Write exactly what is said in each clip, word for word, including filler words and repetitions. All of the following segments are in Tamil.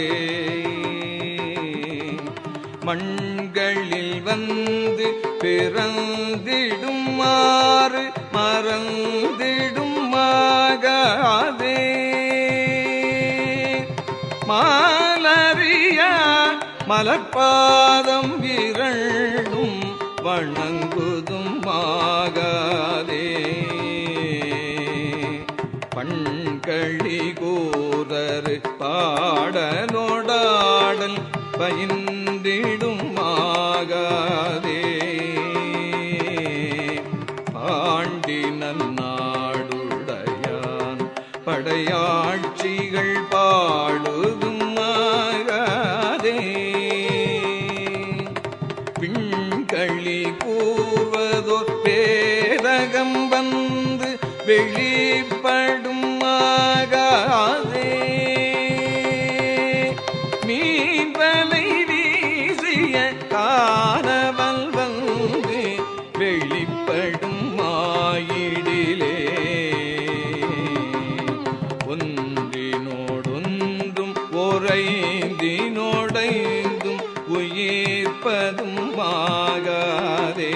மண்களில் வந்து பிறந்திடுமாறு மறந்திடும் மாகாதே மாலரியா மலர்பாதம் இரண்டும் வணங்குதும் மாகாதே பண்களி கூறரு பாடலோடாடல் பயின்றிடும் மாகாதே பாண்டி நன்னாடுடையான் படையாட்சிகள் பாடுதும் மாகாதே பிண்களி கூறுவதோர் பேரகம் வந்து வெளிப்படும் மாகாதே மீன்பலை வீசிய காணவல் வந்து வெளிப்படும் மாயிடிலே ஒன்றினோடொன்றும் ஓரைந்தினோடைந்தும் உயிர்ப்பதும் மாகாதே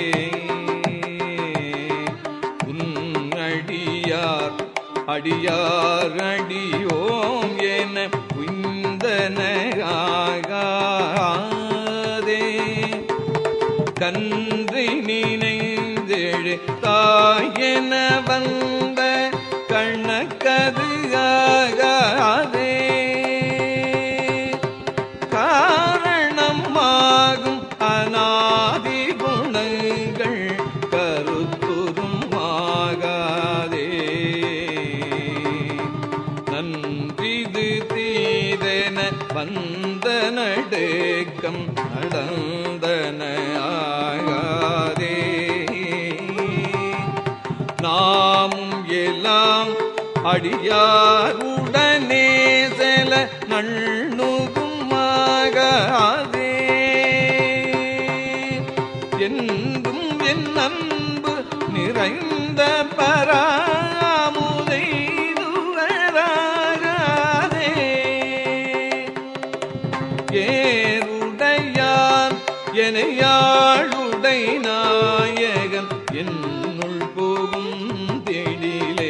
உன்னடியார் அடியார் அடியோம் என உய்ந்தனாகாதே கன்றை நினைந்தெழு தாயென வந்த கண்ணக்கது ஆகாதே காரணமாகும் அநாதி குணங்கள் கருத்துரும் ஆகாதே நன்றிது தீதென வந்த நடுக்கம் நடந்தன ஆகாதே நாமும் எல்லாம் அடியாருடனே செல நண்ணுகும் ஆகாதே என்றும் என் அன்பு நிறைந்த பராமுதை துவராகாதே ஏருடையான் எனையாளுடை நாயகன் என்னுள் போகும் திடிலே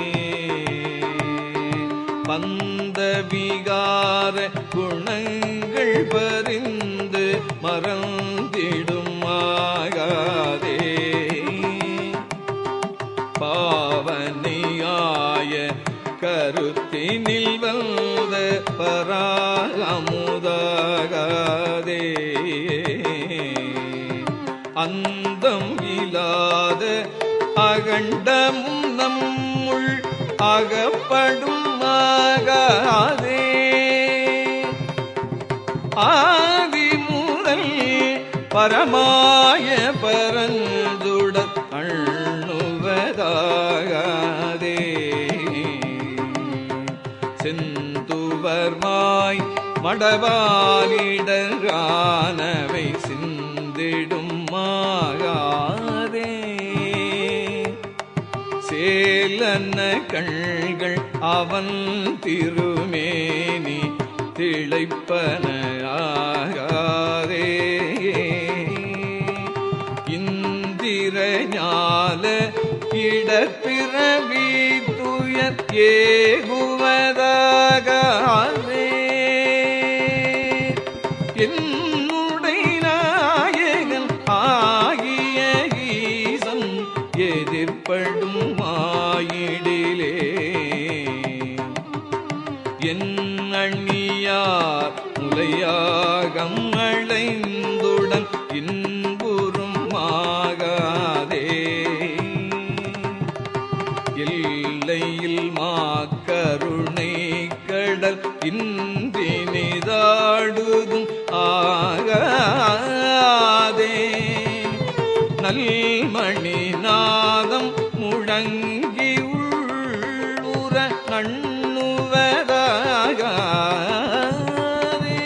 வந்த விகார குணங்கள் பறிந்து மறந்திடும் ஆகாதே பாவனையாய கருத்தினில் வந்த பராமுதாகாதே அந்தம் இல்லாத அகண்டமும் நம்முள் அகப்படும் ஆகாதே ஆதி முதல் பரமாய பரந்துடற் அண்ணுவதாகாதே செந்துவர்மாய் மடவானிடரானவை சிந்திடும் மாகாதே சேலன கண்கள் அவன் திருமேனி திளைப்பன ஆகாதே இந்திர ஞால இடப்பிறவி துயர் ஏகுவதாகாதே என்னுடைய நாயகன் ஆகிய ஈசன் எதிர்ப்படும் மாயிடிலே என் அண்ணியார் முலையாகம் அழைந்துடன் இன்புறும் ஆகாதே எல்லையில் மாக்கருணை கடல் இன்றினிதாடுதும் ஆகாதே நல்மணி நாதம் முழங்கி உள்ளுற நண்ணுவதாகாதே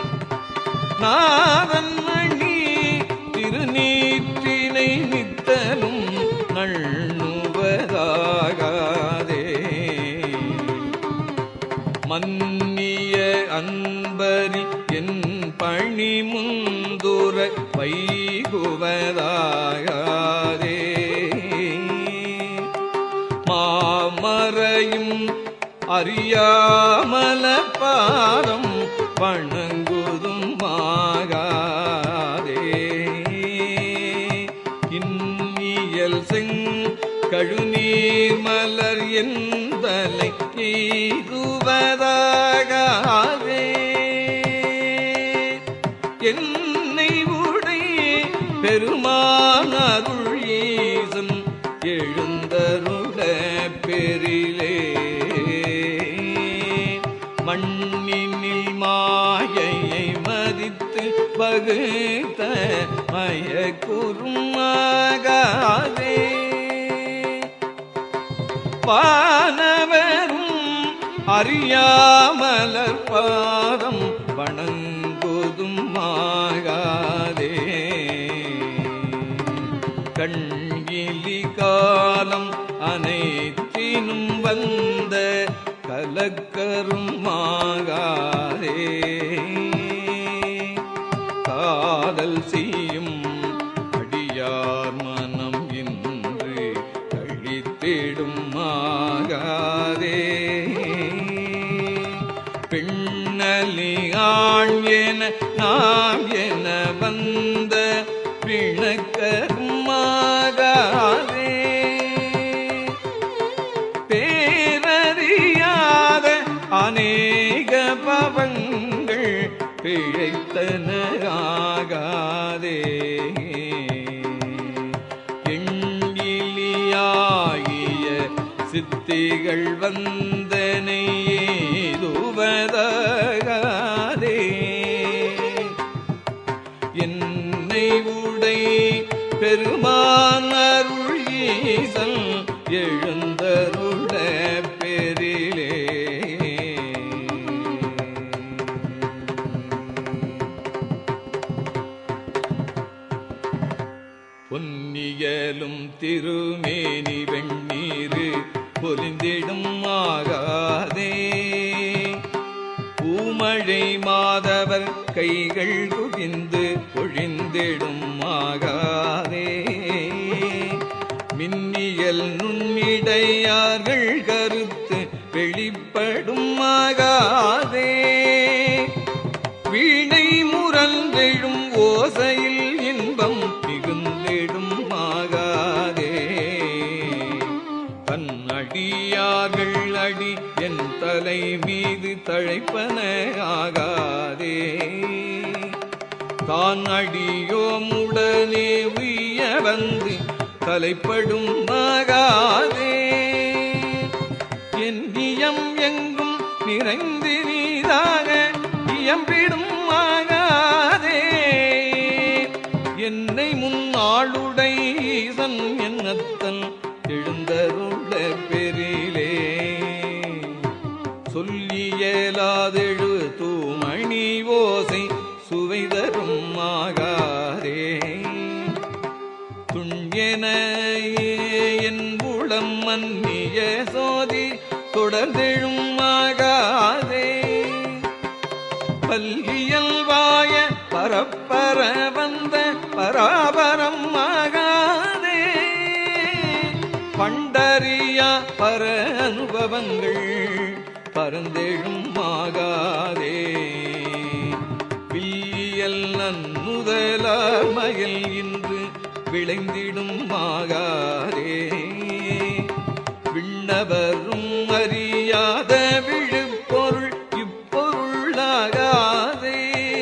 நாதன் மணி திருநீற்றினை நித்தலும் நண்ணுவதாகாதே மன்னிய அன் அன்பரி என் பணி முந்துர வைகுவதாகாதே. மாமரையும் அறியாமல பாதம் வணங்குதும் ஆகாதே. இன்னியல் செங் கழுநீர் மலர் என்பலை எய்துவதாகாதே. என்னை உடை பெருமான் அருள் ஈசன் எழுந்தருள பெரிலே. மண்ணினில் மாயையை மதித்து பகுத்த மயக்குறும் ஆகாதே. வானவரும் அறியாமலர் பாதம் வணங்குதும் ஆகாதே. கண்கிலி காலம் அனைத்தினும் வந்த கலக்கரும் ஆகாதே. காதல் செய்யும் அடியார் மனம் இன்று கழித்திடும் ஆகாதே. பெண்ணலி ஆண் என நாம் என வந்த பிணக்கரும் ஆகாதே. பேரறியாத அநேக பவங்கள் பிழைத்தனாகாதே. எண்ணிலியாகிய சித்திகள் வந்தனை ஏதுவதாகாதே. என்னை உடை பெருமான் அருள் ஈசன் எழுந்தருள பெரிலே. பொன்னியலும் திருமேனி வெண்ணீரு பொலிந்திடும் ஆகாதே. பூமழை மாதவர் கைகள் குவிந்து பொழிந்திடும் ஆகாதே. மின்னியல் நுண்ணிடையார்கள் கருத்து வெளிப்படும் ஆகாதே. வீணை முரந்தெழும் ஓசையில் இன்பம் மிகுந்திடும் ஆகாதே. தன் அடியார்கள் அடி என் தலை மீது தழைப்பன ஆகாதே. தான் அடியோமுடனே உய்ய வந்து தலைப்படும் ஆகாதே. என் இயம் எங்கும் நிறைந்து நீதாக இயம்பிடும் ஆகாதே. என்னை முன்னாளுடை ஈசன் என்னத்தன் எழுந்தருள பெரிலே. சொல்லியலாதெழு தூமணி ஓசை சுவை தரும் ஆகாதே. துண்யன என் உளம் மன்னிய சோதி தொடர்ந்தெழும் ஆகாதே. பல்லியல்வாய பரப்பர வந்த பராபரம் ஆகாதே. பண்டறியா பர அனுபவங்கள் பரந்தெழும் ஆகாதே. வில்லியல் நன்முதலார் மயில் இன்று விளைந்திடும் ஆகாதே. விண்ணவரும் அறியாத விழுப்பொருள் இப்பொருளாகாதே.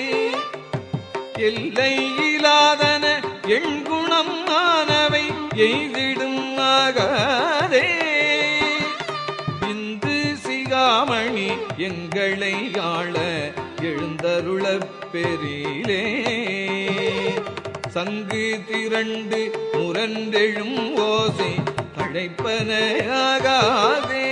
எல்லை இலாதன எண்குணம் ஆனவை எய்திடும் ஆகாதே. இந்து சிகாமணி எங்களை ஆள எழுந்தருள பெரிலே. சங்கு திரண்டு முரண்டெழும் ஓசை தழைப்பன ஆகாதே.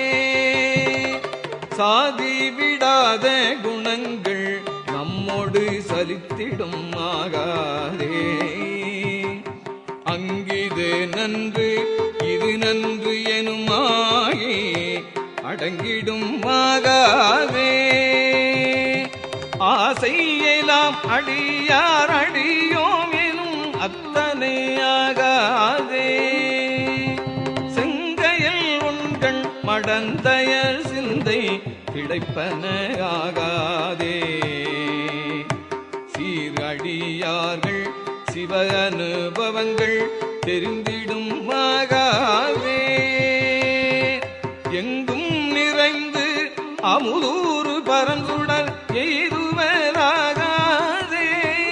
சாதி விடாத குணங்கள் நம்மோடு சலித்திடும் ஆகாதே. அங்கிது நன்று இது நன்று எனுமாயே அடங்கிடும் ஆகாதே. ஆசையெல்லாம் அடியார் அடியோம் எனும் அத்தனையாகாதே. செங்கையில் உண்கள் மடந்தயர் சிந்தை கிடைப்பனாகாதே. சீரடியார்கள் சிவ அனுபவங்கள் தெரிந்திடும் ஆகாதே. எங்கும் நிறைந்து அமுதூறு பரந்துடல் எய்துவராகாதே.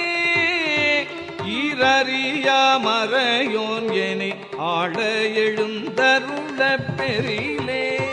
ஈரறியா மறையோன் என ஆள எழுந்தருள பெரிலே.